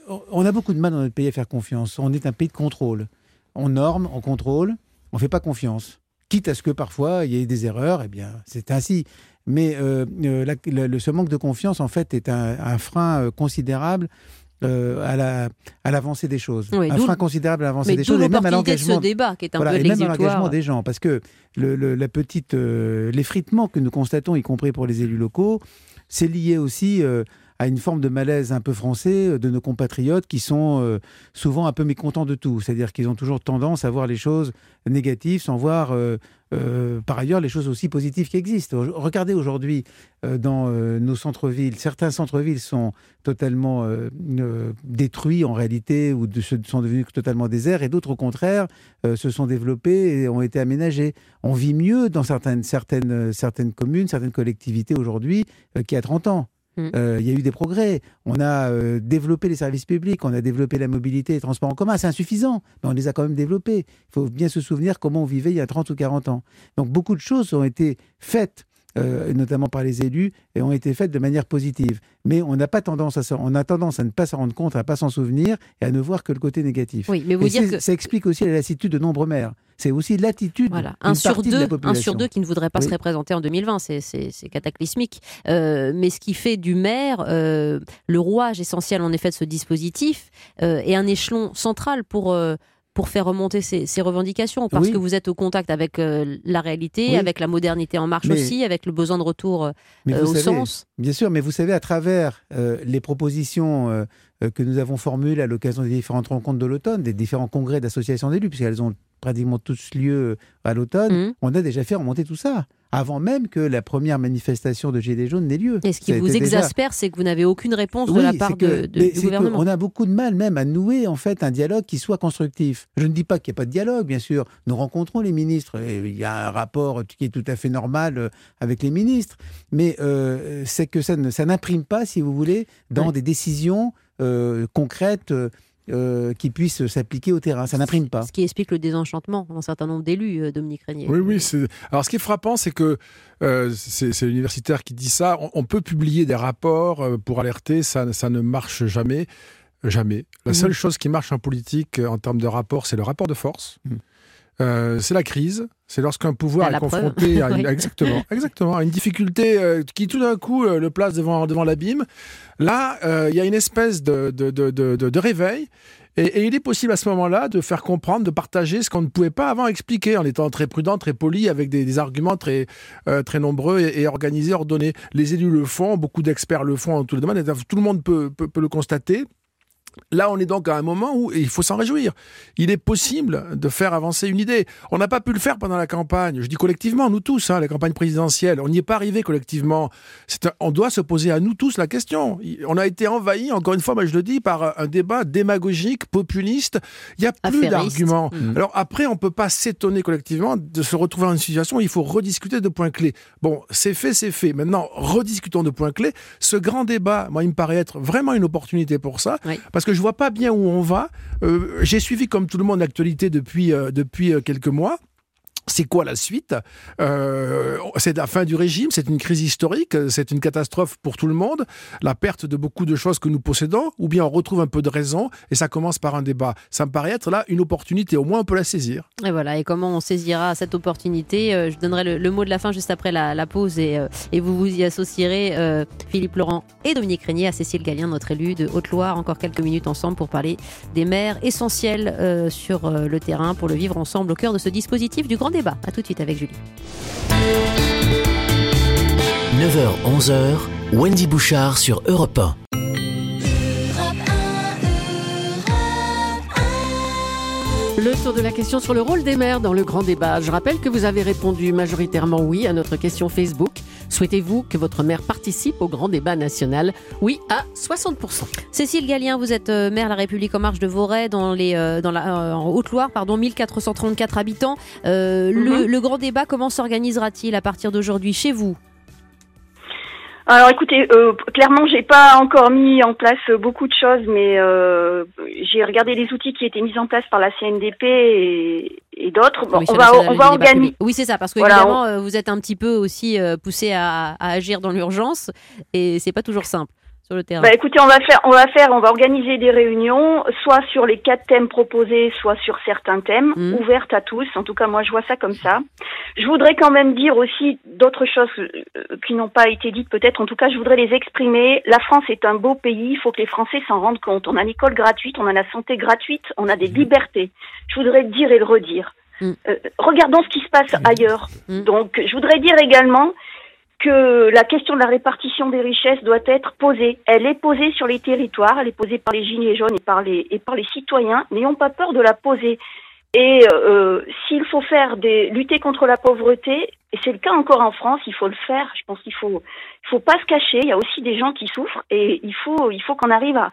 on a beaucoup de mal dans notre pays à faire confiance. On est un pays de contrôle. On norme, on contrôle, on ne fait pas confiance. Quitte à ce que parfois il y ait des erreurs, eh bien c'est ainsi. Mais euh, la, la, ce manque de confiance, en fait, est un, un frein euh, considérable euh, à, la, à l'avancée des choses. Oui, un frein considérable à l'avancée mais des choses. Et même à de l'engagement. ce débat qui est un voilà, peu et même à l'exutoire. l'engagement des gens. Parce que le, le, la petite, euh, l'effritement que nous constatons, y compris pour les élus locaux, c'est lié aussi euh, à une forme de malaise un peu français de nos compatriotes qui sont euh, souvent un peu mécontents de tout. C'est-à-dire qu'ils ont toujours tendance à voir les choses négatives sans voir euh, euh, par ailleurs les choses aussi positives qui existent. Regardez aujourd'hui euh, dans euh, nos centres-villes, certains centres-villes sont totalement euh, euh, détruits en réalité ou de, sont devenus totalement déserts et d'autres au contraire euh, se sont développés et ont été aménagés. On vit mieux dans certaines, certaines, certaines communes, certaines collectivités aujourd'hui euh, qu'il y a trente ans. Il euh, y a eu des progrès. On a euh, développé les services publics, on a développé la mobilité et les transports en commun. C'est insuffisant, mais on les a quand même développés. Il faut bien se souvenir comment on vivait il y a trente ou quarante ans. Donc beaucoup de choses ont été faites, euh, notamment par les élus, et ont été faites de manière positive. Mais on n'a pas tendance à s'en, on a tendance à ne pas s'en rendre compte, à ne pas s'en souvenir et à ne voir que le côté négatif. Oui, mais vous et dire que... ça explique aussi la lassitude de nombreux maires. C'est aussi l'attitude voilà. d'une un sur partie deux, de la population. Un sur deux qui ne voudrait pas oui. se représenter en deux mille vingt, c'est, c'est, c'est cataclysmique. Euh, mais ce qui fait du maire euh, le rouage essentiel en effet de ce dispositif euh, et un échelon central pour... Euh, pour faire remonter ces, ces revendications, parce oui. que vous êtes au contact avec euh, la réalité, oui. avec la modernité en marche mais, aussi, avec le besoin de retour euh, mais vous au savez, sens. Bien sûr, mais vous savez, à travers euh, les propositions euh, euh, que nous avons formulées à l'occasion des différentes rencontres de l'automne, des différents congrès d'associations d'élus, puisqu'elles ont pratiquement tous lieu à l'automne, mmh. on a déjà fait remonter tout ça, avant même que la première manifestation de Gilets jaunes n'ait lieu. Et ce qui vous exaspère, déjà... c'est que vous n'avez aucune réponse oui, de la part que, de, de, du gouvernement. On a beaucoup de mal même à nouer en fait un dialogue qui soit constructif. Je ne dis pas qu'il n'y a pas de dialogue, bien sûr. Nous rencontrons les ministres. Et il y a un rapport qui est tout à fait normal avec les ministres. Mais euh, c'est que ça, ne, ça n'imprime pas, si vous voulez, dans oui. des décisions euh, concrètes Euh, qui puissent s'appliquer au terrain. Ça n'imprime pas. Ce qui explique le désenchantement d'un certain nombre d'élus, euh, Dominique Régnier. Oui, oui. C'est... Alors, ce qui est frappant, c'est que euh, c'est, c'est l'universitaire qui dit ça. On, on peut publier des rapports euh, pour alerter. Ça, ça ne marche jamais. Jamais. La mmh. seule chose qui marche en politique euh, en termes de rapport, c'est le rapport de force. Mmh. Euh, c'est la crise. C'est lorsqu'un pouvoir est confronté à une, oui. exactement, exactement, à une difficulté euh, qui tout d'un coup euh, le place devant, devant l'abîme. Là, il euh, y a une espèce de, de, de, de, de réveil et, et il est possible à ce moment-là de faire comprendre, de partager ce qu'on ne pouvait pas avant expliquer en étant très prudent, très poli, avec des, des arguments très, euh, très nombreux et, et organisés, ordonnés. Les élus le font, beaucoup d'experts le font dans tous les domaines, tout le monde peut, peut, peut le constater. Là, on est donc à un moment où il faut s'en réjouir. Il est possible de faire avancer une idée. On n'a pas pu le faire pendant la campagne. Je dis collectivement, nous tous, hein, la campagne présidentielle. On n'y est pas arrivé collectivement. C'est un, on doit se poser à nous tous la question. On a été envahi, encore une fois, moi je le dis, par un débat démagogique, populiste. Il n'y a plus Affairiste. d'arguments. Mmh. Alors après, on ne peut pas s'étonner collectivement de se retrouver dans une situation où il faut rediscuter de points clés. Bon, c'est fait, c'est fait. Maintenant, rediscutons de points clés. Ce grand débat, moi, il me paraît être vraiment une opportunité pour ça. Oui. Parce que je vois pas bien où on va. Euh, j'ai suivi comme tout le monde l'actualité depuis, euh, depuis euh, quelques mois. C'est quoi la suite ? euh, C'est la fin du régime, c'est une crise historique, c'est une catastrophe pour tout le monde, la perte de beaucoup de choses que nous possédons, ou bien on retrouve un peu de raison, et ça commence par un débat. Ça me paraît être là une opportunité, au moins on peut la saisir. Et voilà, et comment on saisira cette opportunité ? euh, Je donnerai le, le mot de la fin juste après la, la pause, et, euh, et vous vous y associerez, euh, Philippe Laurent et Dominique Régnier, à Cécile Gallien, notre élue de Haute-Loire, encore quelques minutes ensemble pour parler des maires essentiels euh, sur euh, le terrain, pour le vivre ensemble au cœur de ce dispositif du grand débat. A tout de suite avec Julie. neuf heures onze heures, Wendy Bouchard sur Europe un. Le tour de la question sur le rôle des maires dans le grand débat. Je rappelle que vous avez répondu majoritairement oui à notre question Facebook. Souhaitez-vous que votre maire participe au grand débat national ? Oui à soixante pour cent. Cécile Gallien, vous êtes euh, maire La République En Marche de Voray, dans les, euh, dans la, euh, en Haute-Loire, pardon, mille quatre cent trente-quatre habitants. Euh, mm-hmm. le, le grand débat, comment s'organisera-t-il à partir d'aujourd'hui chez vous ? Alors écoutez, euh, clairement j'ai pas encore mis en place beaucoup de choses, mais euh, j'ai regardé les outils qui étaient mis en place par la C N D P et, et d'autres. Bon, oui, on va, on va organiser. Oui, c'est ça, parce que voilà, évidemment on... vous êtes un petit peu aussi euh, poussé à, à agir dans l'urgence et c'est pas toujours simple. sur le terrain? Bah écoutez, on va faire, on va faire, on va organiser des réunions, soit sur les quatre thèmes proposés, soit sur certains thèmes, mmh. ouvertes à tous. En tout cas, moi, je vois ça comme ça. Je voudrais quand même dire aussi d'autres choses qui n'ont pas été dites, peut-être. En tout cas, je voudrais les exprimer. La France est un beau pays. Il faut que les Français s'en rendent compte. On a l'école gratuite, on a la santé gratuite, on a des libertés. Je voudrais le dire et le redire. Mmh. Euh, regardons ce qui se passe ailleurs. Mmh. Donc, je voudrais dire également que la question de la répartition des richesses doit être posée. Elle est posée sur les territoires, elle est posée par les gilets jaunes et par les, et par les citoyens. N'ayons pas peur de la poser. Et euh, s'il faut faire des, lutter contre la pauvreté, et c'est le cas encore en France, il faut le faire. Je pense qu'il faut, il faut pas se cacher. Il y a aussi des gens qui souffrent et il faut, il faut qu'on arrive à,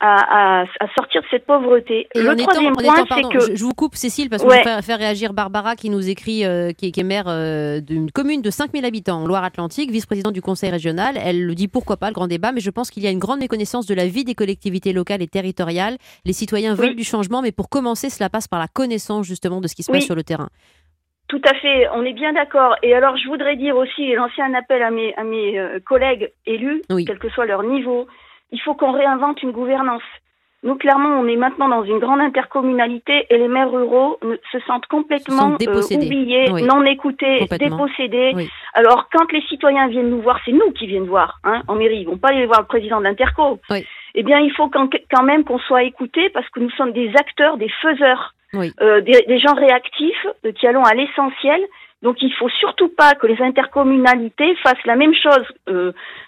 à, à, à sortir de cette pauvreté. Et le troisième étant, point, étant, pardon, c'est que je, je vous coupe, Cécile, parce ouais. qu'on va faire réagir Barbara qui nous écrit, euh, qui, qui est maire euh, d'une commune de cinq mille habitants en Loire-Atlantique, vice-présidente du Conseil régional. Elle le dit pourquoi pas le grand débat, mais je pense qu'il y a une grande méconnaissance de la vie des collectivités locales et territoriales. Les citoyens veulent oui. du changement, mais pour commencer, cela passe par la connaissance justement de ce qui se oui. passe sur le terrain. Tout à fait, on est bien d'accord. Et alors, je voudrais dire aussi, et lancer un appel à mes, à mes euh, collègues élus, oui. quel que soit leur niveau, il faut qu'on réinvente une gouvernance. Nous, clairement, on est maintenant dans une grande intercommunalité et les maires ruraux ne, se sentent complètement se euh, oubliés, oui. non écoutés, dépossédés. Oui. Alors, quand les citoyens viennent nous voir, c'est nous qui viennent voir hein, en mairie. Ils vont pas aller voir le président de l'Interco. Oui. Eh bien, il faut quand, quand même qu'on soit écoutés parce que nous sommes des acteurs, des faiseurs. Oui. Euh, des, des gens réactifs euh, qui allons à l'essentiel. Donc il faut surtout pas que les intercommunalités fassent la même chose. Euh,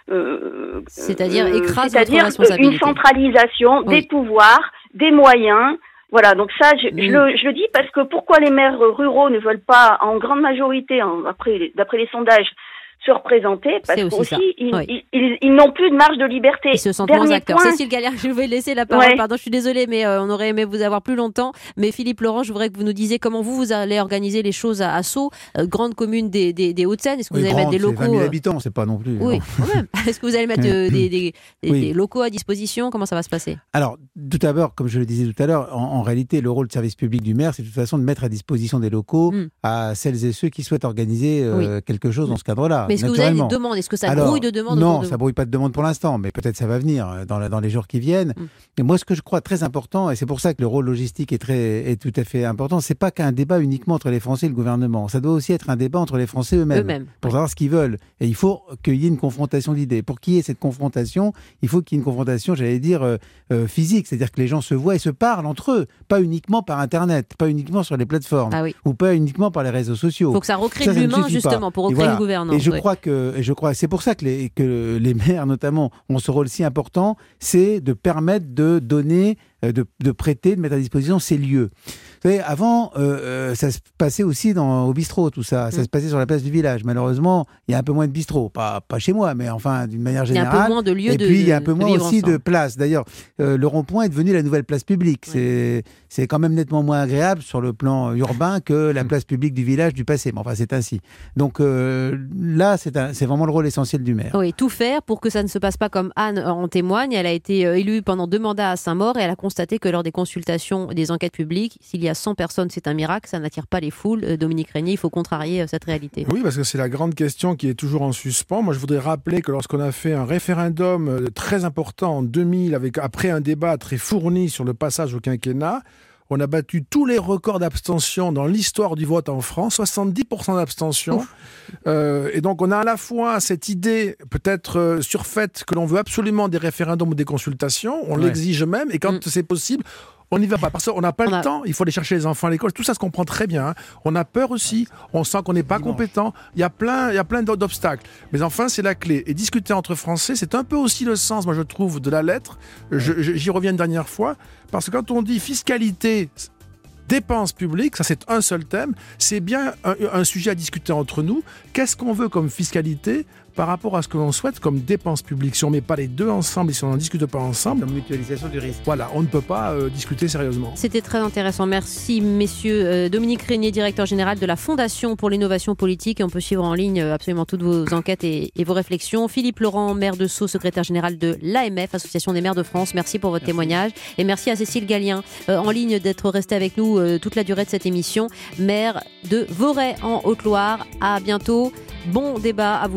euh, c'est-à-dire euh, écrase c'est-à-dire votre responsabilité. Une centralisation oui. des pouvoirs, des moyens. Voilà, donc ça, je, mmh. je, le, je le dis parce que pourquoi les maires ruraux ne veulent pas, en grande majorité, en, après, d'après les sondages, se représenter parce qu'aussi aussi, ils, oui. ils, ils, ils n'ont plus de marge de liberté. Ils se sentent moins acteurs. Point... Cécile Galliard, je vais laisser la parole. Ouais. Pardon, je suis désolée, mais euh, on aurait aimé vous avoir plus longtemps. Mais Philippe Laurent, je voudrais que vous nous disiez comment vous, vous allez organiser les choses à, à Sceaux, euh, grande commune des, des, des Hauts-de-Seine. Est-ce que oui, vous allez grande, mettre des locaux vingt mille habitants, c'est pas non plus. Oui, non. quand même. Est-ce que vous allez mettre euh, des, des, des, oui. des locaux à disposition? Comment ça va se passer? Alors, tout d'abord, comme je le disais tout à l'heure, en, en réalité, le rôle de service public du maire, c'est de toute façon de mettre à disposition des locaux mm. à celles et ceux qui souhaitent organiser euh, oui. quelque chose dans ce cadre-là. Mais est-ce que vous avez des demandes? Est-ce que ça Alors, brouille de demandes? Non, de ça brouille pas de demandes pour l'instant, mais peut-être ça va venir dans, la, dans les jours qui viennent. Mm. Et moi, ce que je crois très important, et c'est pour ça que le rôle logistique est, très, est tout à fait important, c'est pas qu'un débat uniquement entre les Français et le gouvernement. Ça doit aussi être un débat entre les Français eux-mêmes, eux-mêmes pour ouais. savoir ce qu'ils veulent. Et il faut qu'il y ait une confrontation d'idées. Pour qu'il y ait cette confrontation, il faut qu'il y ait une confrontation, j'allais dire, euh, euh, physique, c'est-à-dire que les gens se voient et se parlent entre eux, pas uniquement par Internet, pas uniquement sur les plateformes, ah oui. ou pas uniquement par les réseaux sociaux. Il faut que ça recrée ça, de l'humain, justement, pas. pour recréer voilà. une gouvernance. Et je oui. crois que, et je crois, c'est pour ça que les, que les maires, notamment, ont ce rôle si important, c'est de permettre de donner, de, de prêter, de mettre à disposition ces lieux. Vous savez, avant, euh, ça se passait aussi dans, au bistrot, tout ça. Ça mmh. se passait sur la place du village. Malheureusement, il y a un peu moins de bistrot. Pas, pas chez moi, mais enfin, d'une manière générale. Il y a un peu moins de lieux Et de puis, il y a un peu moins aussi ensemble. de places. D'ailleurs, euh, le rond-point est devenu la nouvelle place publique. Ouais. C'est, c'est quand même nettement moins agréable sur le plan urbain que la place publique du village du passé. Mais enfin, c'est ainsi. Donc euh, là, c'est, un, c'est vraiment le rôle essentiel du maire. Oui, tout faire pour que ça ne se passe pas comme Anne en témoigne. Elle a été élue pendant deux mandats à Saint-Maur et elle a constaté que lors des consultations et des enquêtes publiques, s'il y a cent personnes, c'est un miracle, ça n'attire pas les foules. Dominique Régnier, il faut contrarier cette réalité. Oui, parce que c'est la grande question qui est toujours en suspens. Moi, je voudrais rappeler que lorsqu'on a fait un référendum très important en deux mille, avec, après un débat très fourni sur le passage au quinquennat, on a battu tous les records d'abstention dans l'histoire du vote en France, soixante-dix pour cent d'abstention. Euh, et donc, on a à la fois cette idée, peut-être euh, surfaite, que l'on veut absolument des référendums ou des consultations, on ouais. l'exige même, et quand mmh. c'est possible, on n'y va pas, parce qu'on n'a pas on le a... temps, il faut aller chercher les enfants à l'école, tout ça se comprend très bien. Hein. On a peur aussi, on sent qu'on n'est pas compétent, il y a plein, il y a plein d'obstacles. Mais enfin, c'est la clé. Et discuter entre Français, c'est un peu aussi le sens, moi je trouve, de la lettre. Je, je, j'y reviens une dernière fois, parce que quand on dit fiscalité, dépenses publiques, ça c'est un seul thème, c'est bien un, un sujet à discuter entre nous. Qu'est-ce qu'on veut comme fiscalité par rapport à ce que l'on souhaite comme dépenses publiques? Si on ne met pas les deux ensemble et si on n'en discute pas ensemble... Comme mutualisation du risque. Voilà, on ne peut pas euh, discuter sérieusement. C'était très intéressant. Merci, messieurs. Euh, Dominique Régnier, directeur général de la Fondation pour l'innovation politique. Et on peut suivre en ligne absolument toutes vos enquêtes et, et vos réflexions. Philippe Laurent, maire de Sceaux, secrétaire général de l'A M F, Association des maires de France. Merci pour votre merci. témoignage. Et merci à Cécile Gallien, euh, en ligne, d'être restée avec nous euh, toute la durée de cette émission. Maire de Voray en Haute-Loire. À bientôt. Bon débat à vous tous. Et on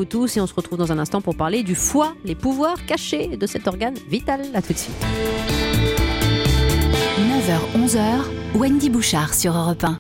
se retrouve dans un instant pour parler du foie, les pouvoirs cachés de cet organe vital. À tout de suite. neuf heures onze heures, Wendy Bouchard sur Europe un.